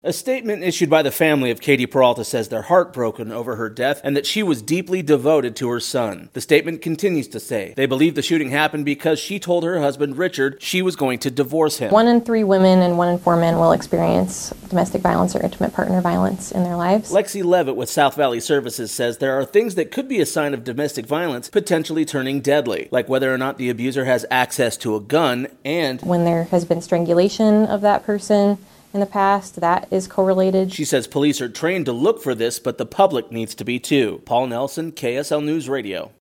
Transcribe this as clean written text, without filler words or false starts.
A statement issued by the family of Katie Peralta says they're heartbroken over her death and that she was deeply devoted to her son. The statement continues to say they believe the shooting happened because she told her husband Richard she was going to divorce him. 1 in 3 women and 1 in 4 men will experience domestic violence or intimate partner violence in their lives. Lexi Levitt with South Valley Services says there are things that could be a sign of domestic violence potentially turning deadly, like whether or not the abuser has access to a gun and when there has been strangulation of that person in the past, that is correlated. She says police are trained to look for this, but the public needs to be too. Paul Nelson, KSL News Radio.